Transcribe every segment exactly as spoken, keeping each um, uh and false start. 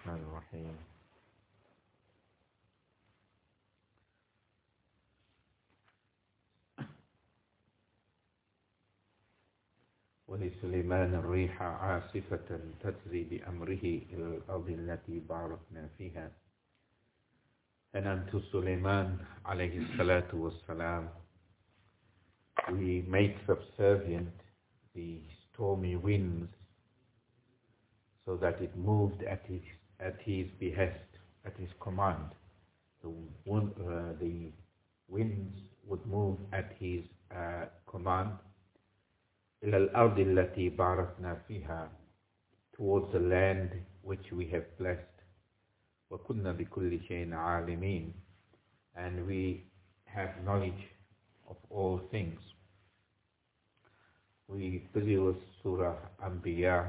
الرحمن الرحيم ولسليمان الريح عاصفة تجري بأمره إلى الأرض التي باركنا فيها. And unto Sulaiman alayhi salatu wassalam, we made subservient the stormy winds so that it moved at his, at his behest, at his command. The, uh, the winds would move at his uh, command. إلى الأرض التي باركنا فيها, towards the land which we have blessed. وَكُنَّا بِكُلِّ شَيْءٍ عَالِمِينَ, and we have knowledge of all things. We busy with Surah Anbiya,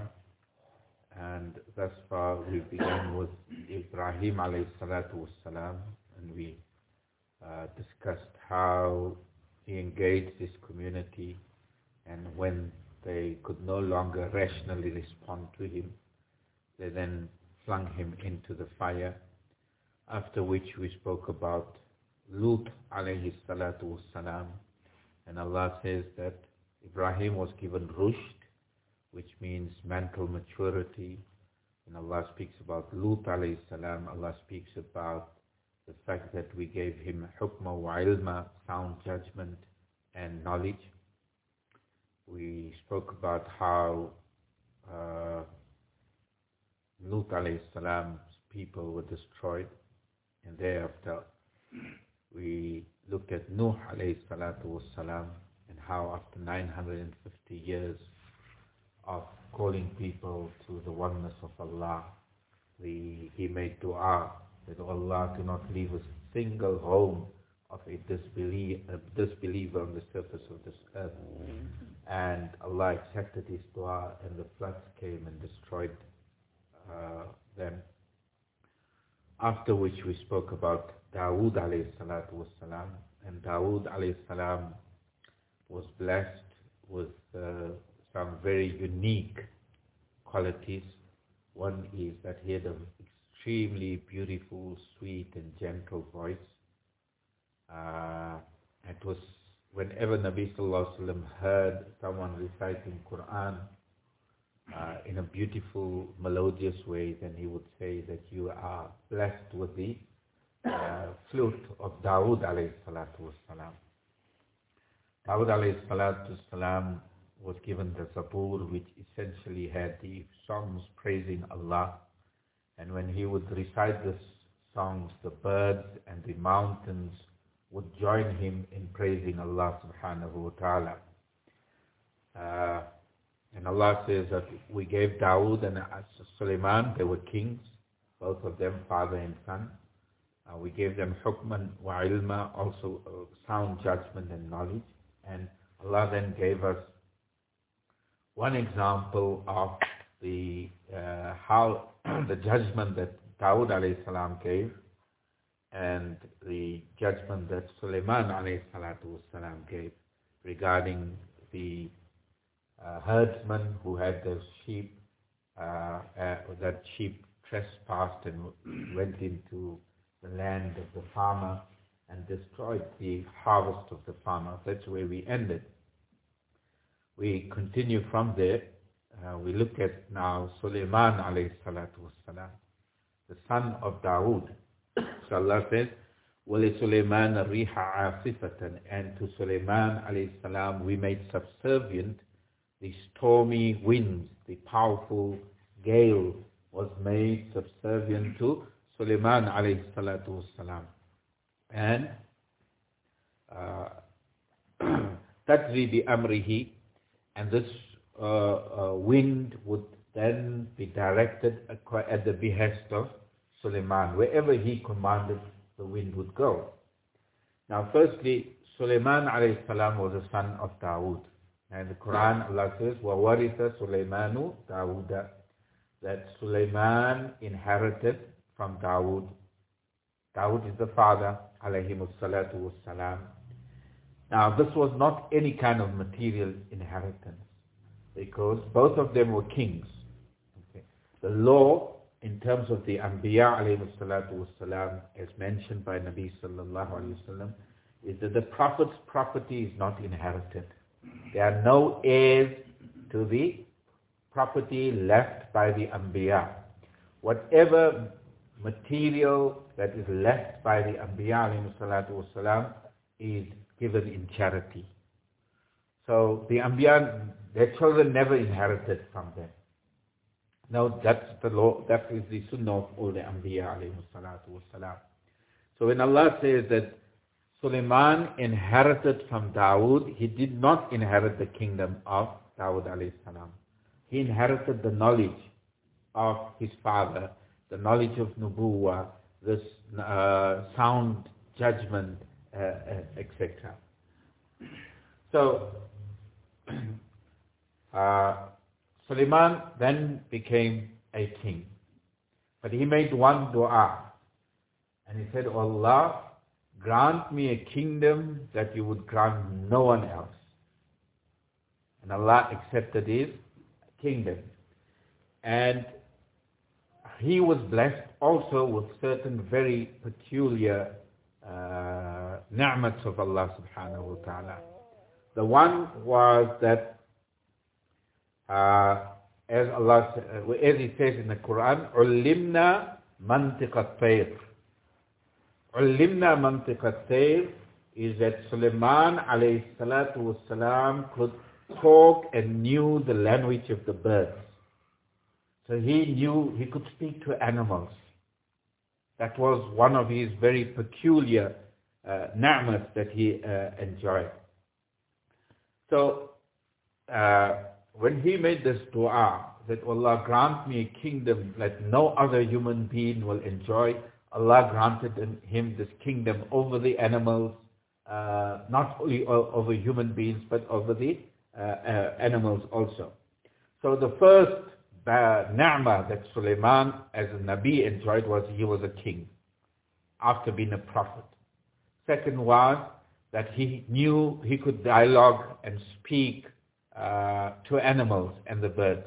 and thus far we began with Ibrahim alayhi salatu wassalam, and we uh, discussed how he engaged his community, and when they could no longer rationally respond to him, they then flung him into the fire. After which we spoke about Lut alayhi salatu wassalam, and Allah says that Ibrahim was given rushd, which means mental maturity. And Allah speaks about Lut alayhi salam, Allah speaks about the fact that we gave him hukma wa ilma, sound judgment and knowledge. We spoke about how uh, Lut alayhi salam's people were destroyed, and thereafter we looked at Nuh alayhi salatu wassalam, and how after nine hundred fifty years of calling people to the oneness of Allah, the, he made dua that Allah do not leave a single home of a, disbelie a disbeliever on the surface of this earth. And Allah accepted his dua, and the floods came and destroyed uh, them. After which we spoke about Dawood alayhi salatu wassalam, and Dawood alayhi salam was blessed with uh, some very unique qualities. One is that he had an extremely beautiful, sweet and gentle voice. Uh, it was whenever Nabi sallallahu alaihi wasallam heard someone reciting Quran uh, in a beautiful, melodious way, then he would say that you are blessed with the uh, flute of Dawood alayhi salatu wassalam. Dawood alayhi salatu wassalam was given the Zabur, which essentially had the songs praising Allah. And when he would recite these songs, the birds and the mountains would join him in praising Allah subhanahu wa ta'ala. Uh, and Allah says that we gave Dawood and Sulaiman, they were kings, both of them, father and son. Uh, we gave them hukman wa ilma, also uh, sound judgment and knowledge. And Allah then gave us one example of the uh, how the judgment that Dawood alayhi salam gave, and the judgment that Sulaiman alayhi salatu wassalam gave regarding the uh, herdsman who had the sheep, uh, uh, that sheep trespassed and went into the land of the farmer and destroyed the harvest of the farmer. That's where we ended. We continue from there. Uh, we look at now Sulaiman alayhi salatu wassalam, the son of Dawood. So Allah says, وَلِسُلَيْمَانَ الرِّيحَ عَاصِفَةً, and to Sulaiman alayhi salam we made subservient the stormy winds, the powerful gale was made subservient to Sulaiman alayhi salatu wassalam. And تَجْرِي بِأَمْرِهِ, and this uh, uh, wind would then be directed at the behest of Sulaiman. Wherever he commanded, the wind would go. Now firstly, Sulaiman alayhi salam was a son of Dawood. And the Quran, Allah says, وَوَرِثَ سُلَيْمَانُ دَاوُودَ, that Sulaiman inherited from Dawood. Dawood is the father, alayhi salatu wassalam. Now this was not any kind of material inheritance, because both of them were kings. Okay. The law in terms of the Anbiya alayhi salatu wassalam, as mentioned by Nabi sallallahu alayhi wasallam, is that the Prophet's property is not inherited. There are no heirs to the property left by the Anbiya. Whatever material that is left by the Anbiya alayhi salatu wassalam is given in charity. So the Anbiya, their children never inherited from them. Now that's the law, that is the sunnah of all the Anbiya alayhi salatu wassalam. So when Allah says that Sulaiman inherited from Dawood, he did not inherit the kingdom of Dawood alayhi salam. He inherited the knowledge of his father, the knowledge of Nubuwah, this uh, sound judgment, uh, uh, et cetera. So, uh, Sulaiman then became a king. But he made one dua. And he said, Allah, grant me a kingdom that you would grant no one else. And Allah accepted his kingdom. And he was blessed also with certain very peculiar uh, ni'mats of Allah subhanahu wa ta'ala. The one was that, uh, as Allah, uh, as He says in the Quran, "Ulimna mantiq at-tayr." Ulimna mantiq at-tayr is that Sulaiman alayhi salatu wassalam could talk and knew the language of the birds. So he knew, he could speak to animals. That was one of his very peculiar uh, ni'mat that he uh, enjoyed. So, uh, when he made this dua, that Allah grant me a kingdom that no other human being will enjoy, Allah granted him this kingdom over the animals, uh, not only over human beings, but over the uh, uh, animals also. So the first uh, ni'mah that Sulaiman as a Nabi enjoyed was he was a king, after being a prophet. Second was that he knew he could dialogue and speak uh, to animals and the birds.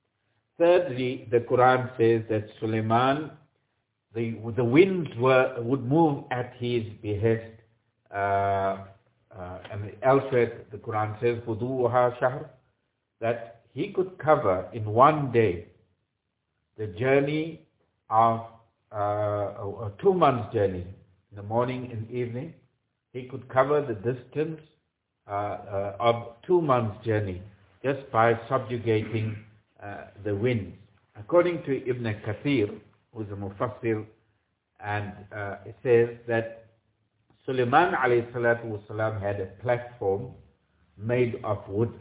Thirdly, the Quran says that Sulaiman, the, the winds were, would move at his behest. Uh, uh, and elsewhere the Quran says, "Buduha shahr," that he could cover in one day the journey of uh, a, a two months journey, in the morning and evening. He could cover the distance uh, uh, of two months journey just by subjugating uh, the winds. According to Ibn Kathir, who is a Mufassir, and uh, it says that Sulaiman alayhi salatu wasalam had a platform made of wood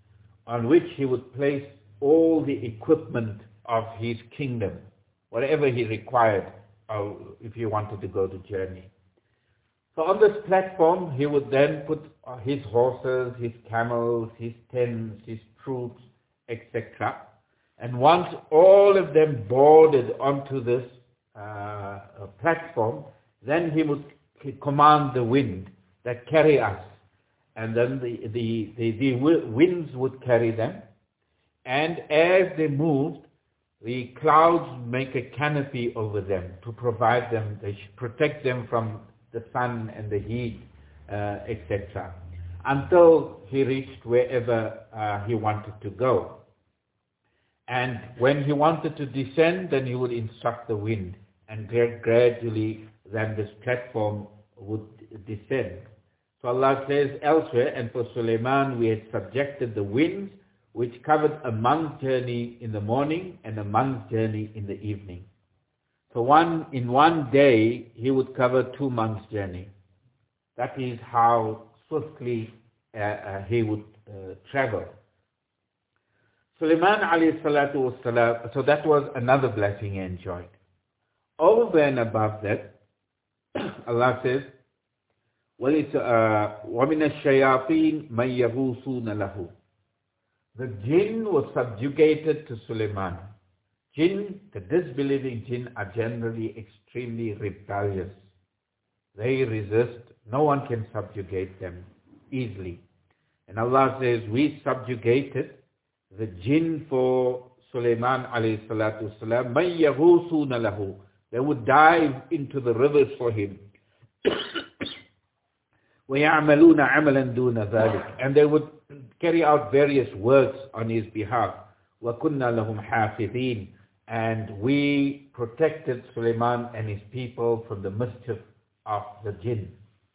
on which he would place all the equipment of his kingdom, whatever he required uh, if he wanted to go to journey. So on this platform, he would then put his horses, his camels, his tents, his troops, et cetera. And once all of them boarded onto this uh, platform, then he would command the wind that carry us. And then the, the, the, the winds would carry them. And as they moved, the clouds make a canopy over them to provide them, they protect them from the sun and the heat, uh, et cetera, until he reached wherever uh, he wanted to go. And when he wanted to descend, then he would instruct the wind, and gradually then this platform would descend. So Allah says elsewhere, "And for Sulaiman we had subjected the winds, which covered a month's journey in the morning and a month's journey in the evening." So one in one day he would cover two months' journey. That is how swiftly uh, uh, he would uh, travel. Sulaiman alayhi salatu wassalam, so that was another blessing he enjoyed. Over and above that, Allah says, وَمِنَ الشَّيَاطِينِ مَنْ يَغُوصُونَ لَهُ. The jinn was subjugated to Sulaiman. Jinn, the disbelieving jinn, are generally extremely rebellious. They resist. No one can subjugate them easily. And Allah says, we subjugated the jinn for Sulaiman alayhi salatu wasalam, مَنْ يَغُوثُونَ لَهُ. They would dive into the rivers for him. وَيَعْمَلُونَ عَمَلًا دُونَ ذَلِكَ. And they would carry out various works on his behalf. وَكُنَّا لَهُمْ حَافِظِينَ. And we protected Sulaiman and his people from the mischief of the jinn.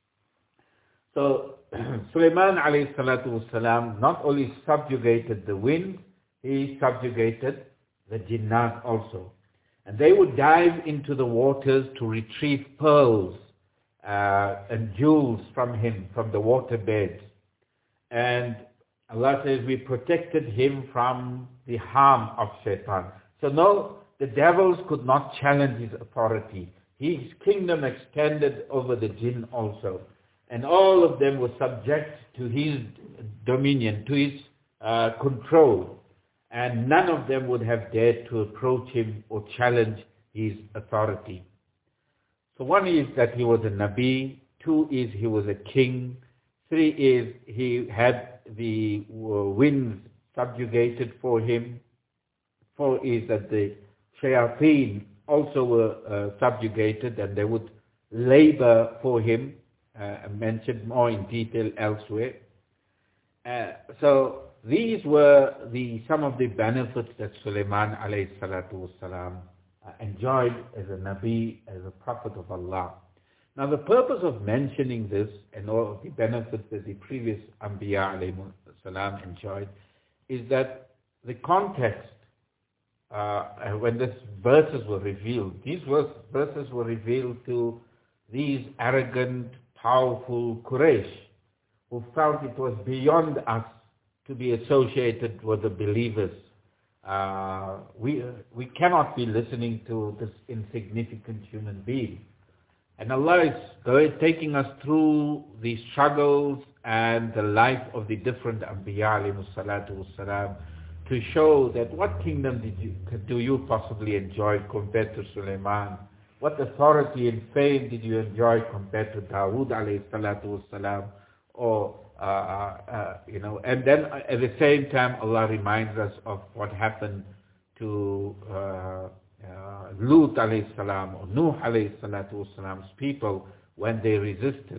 So Sulaiman alayhi salatu wasalam not only subjugated the wind, he subjugated the jinnat also. And they would dive into the waters to retrieve pearls uh, and jewels from him, from the water beds. And Allah says, we protected him from the harm of shaitan. So no, the devils could not challenge his authority. His kingdom extended over the jinn also. And all of them were subject to his dominion, to his uh, control. And none of them would have dared to approach him or challenge his authority. So one is that he was a Nabi. Two is he was a king. Three is he had the winds subjugated for him. Four is that the shayateen also were uh, subjugated and they would labor for him, uh, mentioned more in detail elsewhere. Uh, so these were the some of the benefits that Sulaiman alayhi salatu wasalam uh, enjoyed as a Nabi, as a Prophet of Allah. Now the purpose of mentioning this and all of the benefits that the previous Anbiya alayhi salam enjoyed is that the context uh, when these verses were revealed, these verses were revealed to these arrogant, powerful Quraysh who felt it was beyond us to be associated with the believers. Uh, we, we cannot be listening to this insignificant human being. And Allah is going, taking us through the struggles and the life of the different Anbiya alayhi salatu wassalam to show that what kingdom did you, do you possibly enjoy compared to Sulaiman? What authority and fame did you enjoy compared to Dawood alayhi salatu wassalam? Or, uh, uh, you know, and then at the same time Allah reminds us of what happened to uh, uh, Lut alayhi salam or Nuh alayhi salatu wassalam's people when they resisted.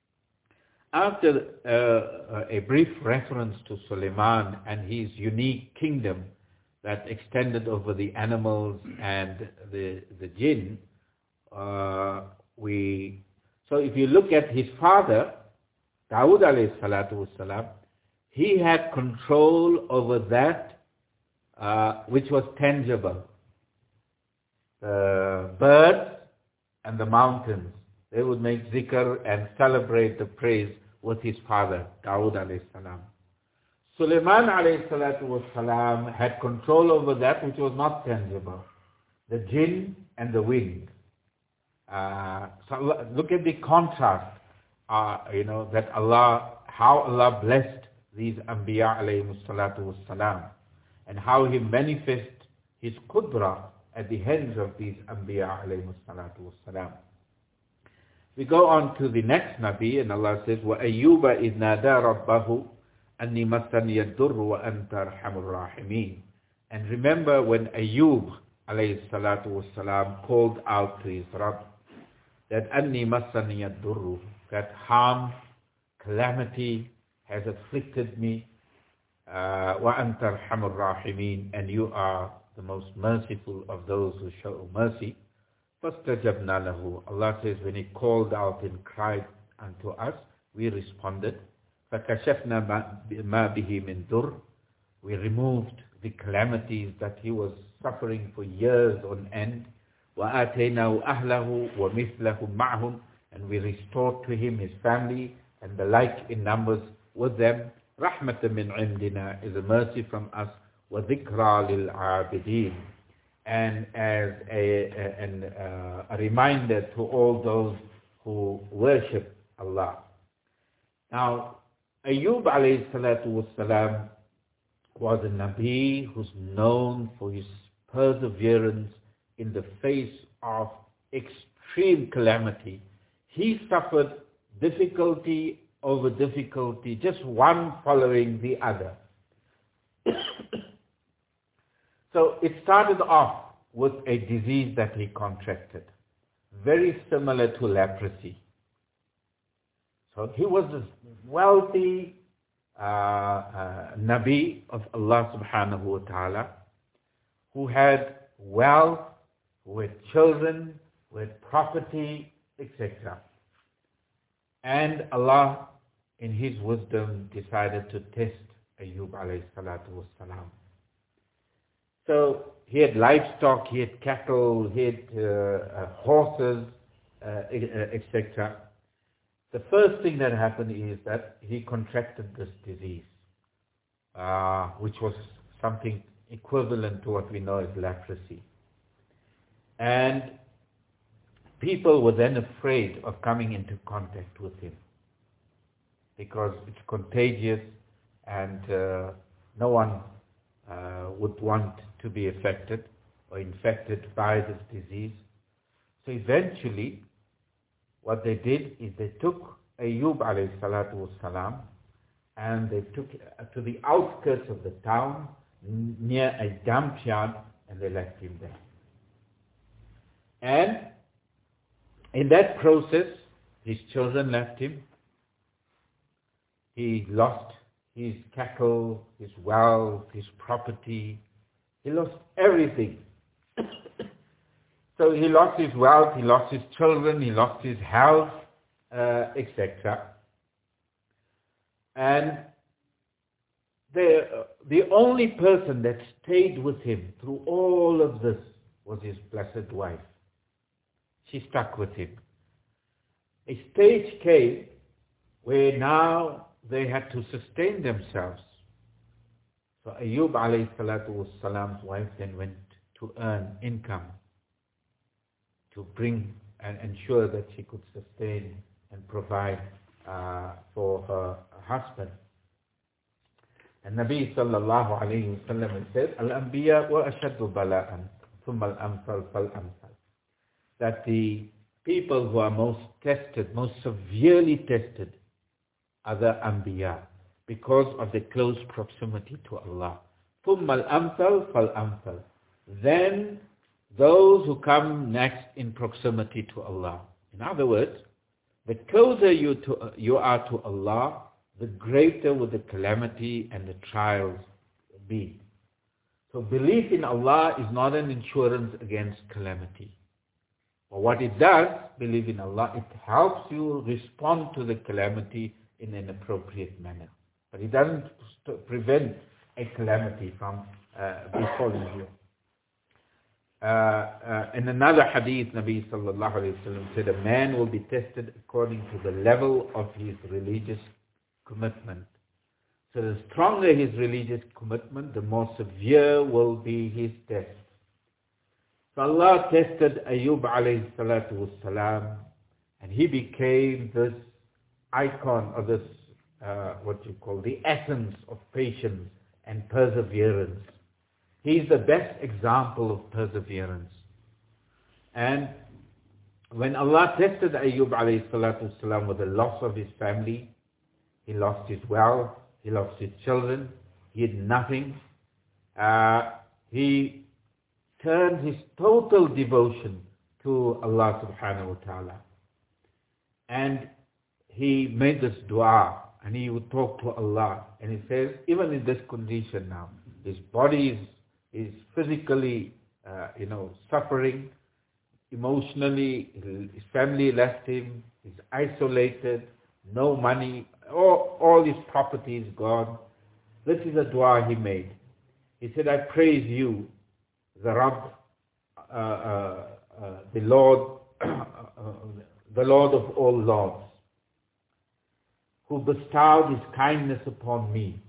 After uh, a brief reference to Sulaiman and his unique kingdom that extended over the animals and the the jinn, uh, we so if you look at his father, Dawood alayhi salatu wassalam, he had control over that uh, which was tangible. The birds and the mountains, they would make zikr and celebrate the praise with his father, Dawood alayhi salam. Sulaiman alayhi salatu wassalam had control over that which was not tangible, the jinn and the wind. Uh, so look at the contrast. Uh, you know, that Allah, how Allah blessed these Anbiya alayhi salatu wassalam and how He manifests His qudra at the hands of these Anbiya alayhi salatu wassalam. We go on to the next Nabi and Allah says, وَأَيُّوبَ إِذْ نَادَى رَبَّهُ أَنِّي مَسَّنِيَ الدُّرُّ وَأَنْتَ أَرْحَمُ الرَّاحِمِينَ. And remember when Ayyub alayhi salatu wassalam called out to his Rabb that أَنِّي مَسَّنِيَ الدُّرُّ, that harm, calamity has afflicted me, uh, وَأَنْتَ أَرْحَمُ الرَّاحِمِينَ, and you are the most merciful of those who show mercy. فَاسْتَجَبْنَا لَهُ. Allah says, when he called out and cried unto us, we responded. فَكَشَفْنَا مَا بِهِ مِنْ دُرٍ. We removed the calamities that he was suffering for years on end. وَآتَيْنَاهُ أَهْلَهُ وَمِثْلَهُ مَعْهُمْ. And we restored to him his family and the like in numbers with them. رَحْمَةً مِنْ عِنْدِنَا, is a mercy from us. وَذِكْرَى لِلْعَابِدِينَ, and as a, a, an, uh, a reminder to all those who worship Allah. Now, Ayyub alayhi salatu wassalam was a Nabi who's known for his perseverance in the face of extreme calamity. He suffered difficulty over difficulty, just one following the other. So it started off with a disease that he contracted, very similar to leprosy. So he was this wealthy uh, uh, Nabi of Allah subhanahu wa ta'ala, who had wealth, who had children, who had property, et cetera. And Allah, in His wisdom, decided to test Ayyub alayhi salatu wassalam. So he had livestock, he had cattle, he had uh, uh, horses, uh, et cetera. The first thing that happened is that he contracted this disease, uh, which was something equivalent to what we know as leprosy. And people were then afraid of coming into contact with him because it's contagious and uh, no one uh, would want to be affected or infected by this disease. So eventually, what they did is they took Ayyub alayhi salatu wassalam and they took it to the outskirts of the town near a dump yard and they left him there. And in that process, his children left him. He lost his cattle, his wealth, his property. He lost everything. So he lost his wealth, he lost his children, he lost his health, uh, et cetera. And the, the only person that stayed with him through all of this was his blessed wife. She stuck with him. A stage came where now they had to sustain themselves. So Ayyub alayhi salatu wassalam's wife then went to earn income, to bring and ensure that she could sustain and provide uh, for her husband. And Nabi sallallahu alayhi wa sallam said, Al-Anbiya wa ashaddu bala'an, thumma al-amsal fal-amsal. That the people who are most tested, most severely tested, are the Anbiya, because of the close proximity to Allah. Thumma al-amsal fal-amsal. Then those who come next in proximity to Allah. In other words, the closer you, to, you are to Allah, the greater will the calamity and the trials be. So belief in Allah is not an insurance against calamity. But what it does, believe in Allah, it helps you respond to the calamity in an appropriate manner. But it doesn't prevent a calamity from uh, befalling you. Uh, uh, in another hadith, Nabi sallallahu alayhi wa sallam said, a man will be tested according to the level of his religious commitment. So the stronger his religious commitment, the more severe will be his test. So Allah tested Ayyub alayhi salatu wassalam, and he became this icon, or this, uh, what you call, the essence of patience and perseverance. He is the best example of perseverance. And when Allah tested Ayyub alayhi salatu wasalam with the loss of his family, he lost his wealth, he lost his children, he had nothing. Uh, he turned his total devotion to Allah subhanahu wa ta'ala. And he made this dua, and he would talk to Allah. And he says, even in this condition now, his body is is physically, uh, you know, suffering, emotionally, his family left him, he's isolated, no money, all, all his property is gone. This is a dua he made. He said, I praise you, the Rabb, uh, uh, uh, the Lord, uh, the Lord of all lords, who bestowed his kindness upon me,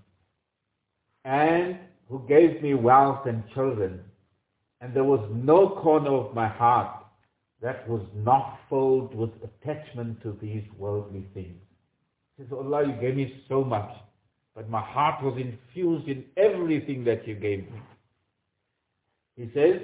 and who gave me wealth and children, and there was no corner of my heart that was not filled with attachment to these worldly things. He says, Allah, you gave me so much, but my heart was infused in everything that you gave me. He says,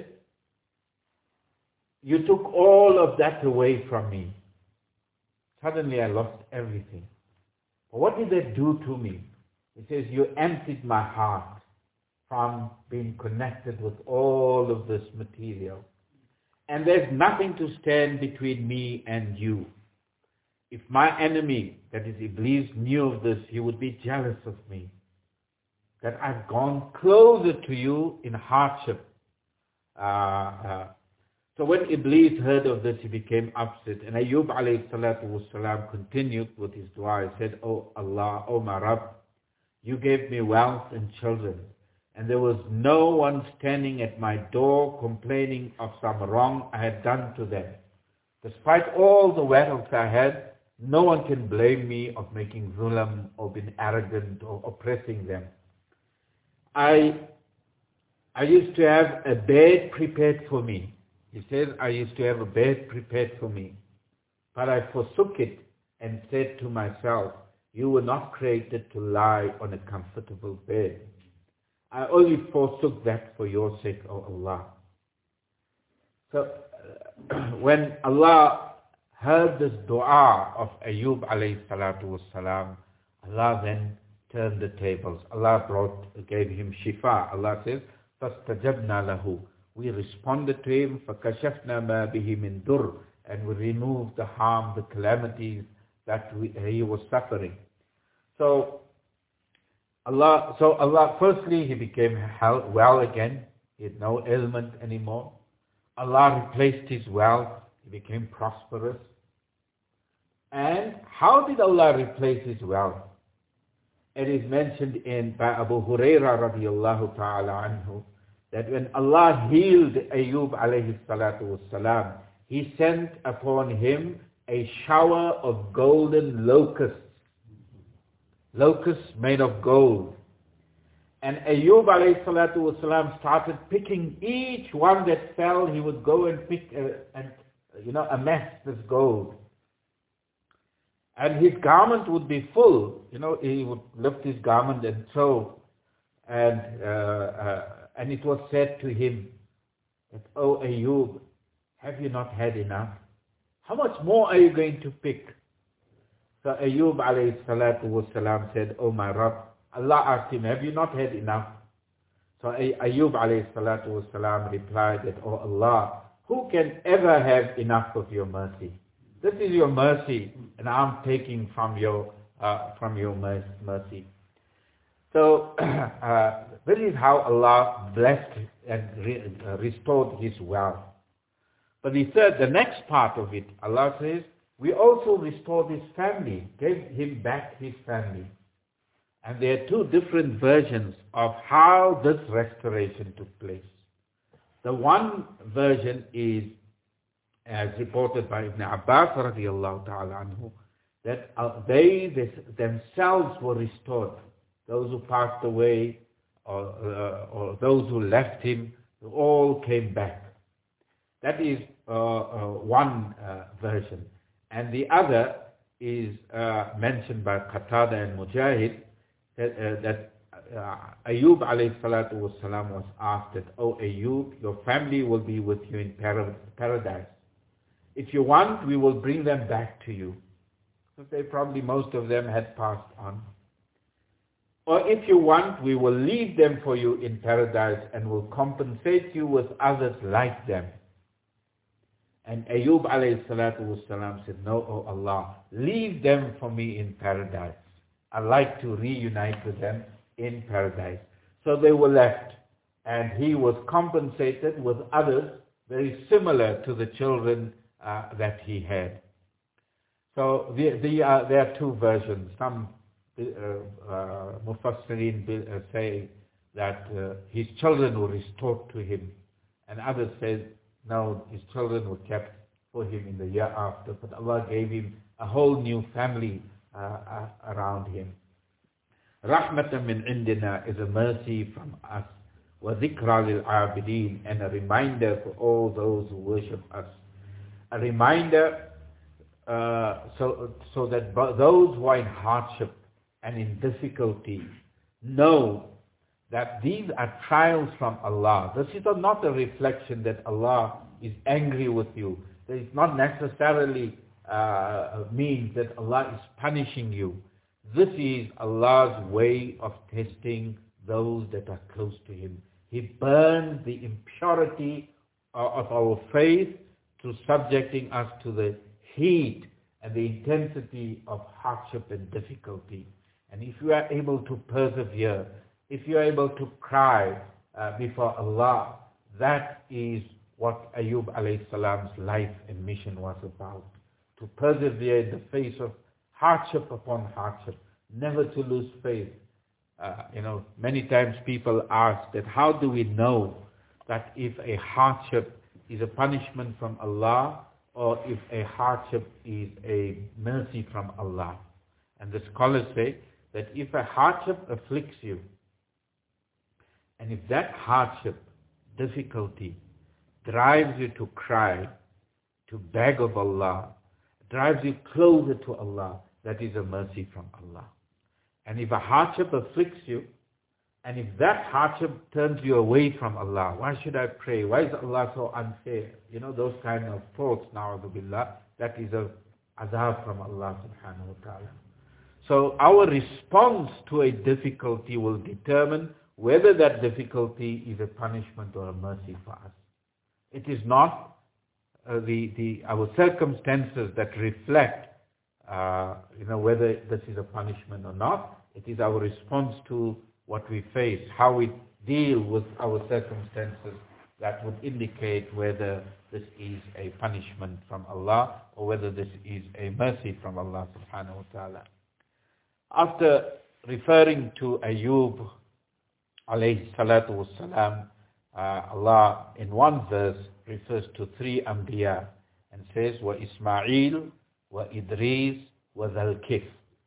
you took all of that away from me. Suddenly I lost everything. But what did that do to me? He says, you emptied my heart. from being connected with all of this material. And there's nothing to stand between me and you. If my enemy, that is Iblis, knew of this, he would be jealous of me. That I've gone closer to you in hardship. Uh, uh, so when Iblis heard of this, he became upset. And Ayyub alayhi salatu wasalam continued with his dua. He said, "Oh Allah, oh my Rabb, you gave me wealth and children. And there was no one standing at my door complaining of some wrong I had done to them. Despite all the wealth I had, no one can blame me of making zulam or being arrogant or oppressing them. I, I used to have a bed prepared for me." He says, "I used to have a bed prepared for me. But I forsook it and said to myself, you were not created to lie on a comfortable bed. I only forsook that for your sake, O Allah." So uh, when Allah heard this dua of Ayyub alayhi salatu wassalam, Allah then turned the tables. Allah brought, gave him shifa. Allah says, فَاسْتَجَبْنَا لَهُ. We responded to him, فَكَشَفْنَا مَا بِهِ مِن دُرٍ, and we removed the harm, the calamities that we, he was suffering. So Allah, so Allah, firstly, he became well again. He had no ailment anymore. Allah replaced his wealth. He became prosperous. And how did Allah replace his wealth? It is mentioned in by Abu Huraira radiallahu ta'ala anhu that when Allah healed Ayyub alayhi salatu wassalam, he sent upon him a shower of golden locusts. Locusts made of gold. And Ayyub alayhi salatu wasalam started picking each one that fell. He would go and pick uh, and, you know, amass this gold. And his garment would be full. You know, he would lift his garment and throw. And, uh, uh, and it was said to him that, "Oh Ayyub, have you not had enough? How much more are you going to pick?" So Ayyub alayhi salatu wasalam said, "Oh my Rabb," Allah asked him, "Have you not had enough?" So Ayyub alayhi salatu wasalam replied that, "Oh Allah, who can ever have enough of your mercy? This is your mercy, and I'm taking from your uh, from your mercy." So uh, this is how Allah blessed and re- uh, restored his wealth. But the third, the next part of it, Allah says, we also restored his family, gave him back his family. And there are two different versions of how this restoration took place. The one version is, as reported by Ibn Abbas radiallahu ta'ala anhu, that uh, they this, themselves were restored. Those who passed away or, uh, or those who left him, all came back. That is uh, uh, one uh, version. And the other is uh, mentioned by Qatada and Mujahid, that, uh, that uh, Ayyub alayhi salatu wassalam was asked that, "Oh Ayyub, your family will be with you in para- paradise. If you want, we will bring them back to you." So they probably, most of them had passed on. "Or if you want, we will leave them for you in paradise and will compensate you with others like them." And Ayyub alayhi salatu wasalam said, "No, O Allah, leave them for me in paradise. I like to reunite with them in paradise." So they were left, and he was compensated with others very similar to the children uh, that he had. So the, the, uh, there are two versions. Some uh, uh, Mufassirin uh, say that uh, his children were restored to him, and others say, no, his children were kept for him in the year after, but Allah gave him a whole new family uh, uh, around him. Rahmatan min indina is a mercy from us. Wa dhikra lil abidin, and a reminder for all those who worship us. A reminder uh, so, so that those who are in hardship and in difficulty know that these are trials from Allah. This is not a reflection that Allah is angry with you. It not necessarily uh, means that Allah is punishing you. This is Allah's way of testing those that are close to him. He burned the impurity of our faith through subjecting us to the heat and the intensity of hardship and difficulty. And if you are able to persevere, if you are able to cry uh, before Allah, that is what Ayub alayhi salam's life and mission was about. To persevere in the face of hardship upon hardship, never to lose faith. Uh, you know, many times people ask that how do we know that if a hardship is a punishment from Allah or if a hardship is a mercy from Allah? And the scholars say that if a hardship afflicts you, and if that hardship, difficulty, drives you to cry, to beg of Allah, drives you closer to Allah, that is a mercy from Allah. And if a hardship afflicts you, and if that hardship turns you away from Allah, why should I pray? Why is Allah so unfair? You know, those kind of thoughts, na'udhu billah, that is a azab from Allah subhanahu wa ta'ala. So our response to a difficulty will determine whether that difficulty is a punishment or a mercy for us. It is not uh, the, the our circumstances that reflect uh, you know, whether this is a punishment or not. It is our response to what we face, how we deal with our circumstances that would indicate whether this is a punishment from Allah or whether this is a mercy from Allah subhanahu wa ta'ala. After referring to Ayub alayhi salatu wassalam, uh, Allah in one verse refers to three Anbiya and says, wa Ismail, wa Idris, wa Dhul Kif.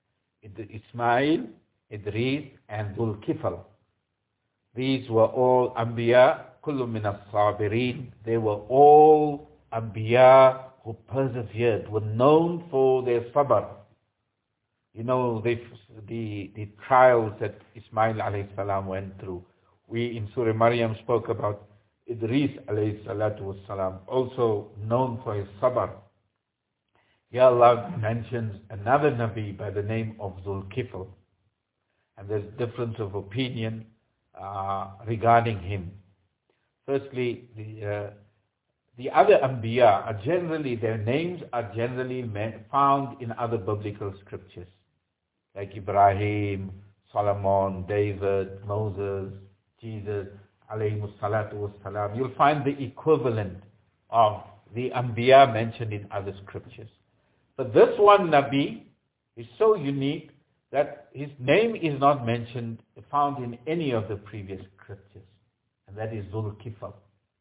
Ismail, Idris, and Dhul Kifl. These were all Anbiya, kullu min as-sabirin. They were all Anbiya who persevered, were known for their sabr. You know, the, the, the trials that Ismail alayhi salam went through. We in Surah Maryam spoke about Idris alayhi salatu was salam, also known for his sabr. Here Allah mentions another Nabi by the name of Dhul Kifl. And there's difference of opinion uh, regarding him. Firstly, the, uh, the other Anbiya are generally, their names are generally found in other biblical scriptures. Like Ibrahim, Solomon, David, Moses, Jesus, alayhi salatu wassalam. You'll find the equivalent of the Anbiya mentioned in other scriptures. But this one Nabi is so unique that his name is not mentioned, found in any of the previous scriptures. And that is Dhul Kifl.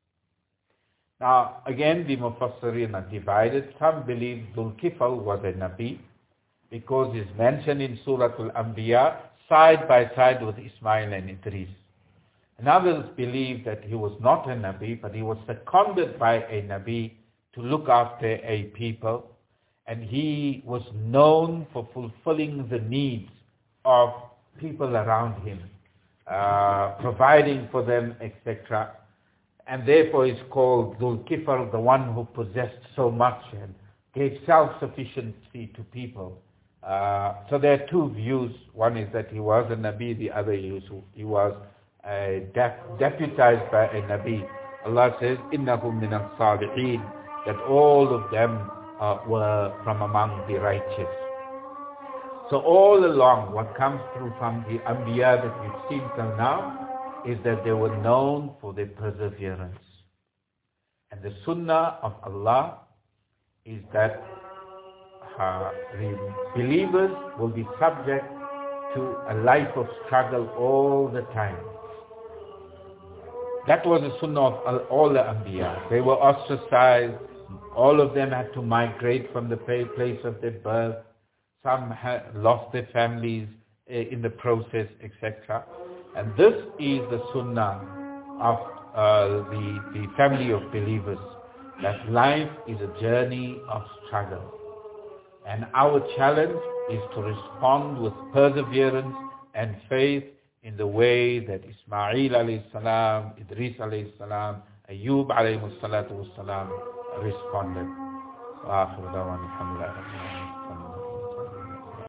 Now, again, the Mufassirin are divided. Some believe Dhul Kifl was a Nabi because he's mentioned in Surah Al-Anbiya side by side with Ismail and Idris. And others believe that he was not a Nabi, but he was seconded by a Nabi to look after a people. And he was known for fulfilling the needs of people around him, uh, providing for them, et cetera. And therefore is called Dhul Kifl, the one who possessed so much and gave self-sufficiency to people. Uh, so there are two views. One is that he was a Nabi, the other is he was uh, dep- deputized by a Nabi. Allah says, إِنَّهُمْ مِنَ الصَّالِحِينَ, that all of them uh, were from among the righteous. So all along, what comes through from the Anbiya that we've seen till now is that they were known for their perseverance. And the Sunnah of Allah is that uh, the believers will be subject to a life of struggle all the time. That was the Sunnah of all the Anbiya. They were ostracized. All of them had to migrate from the place of their birth. Some had lost their families in the process, et cetera. And this is the Sunnah of uh, the, the family of believers, that life is a journey of struggle. And our challenge is to respond with perseverance and faith in the way that Ismail alayhi salam, Idris alayhi salam, Ayub alayhi salatu was salam responded. Wa akhiru da'wana alhamdulillah.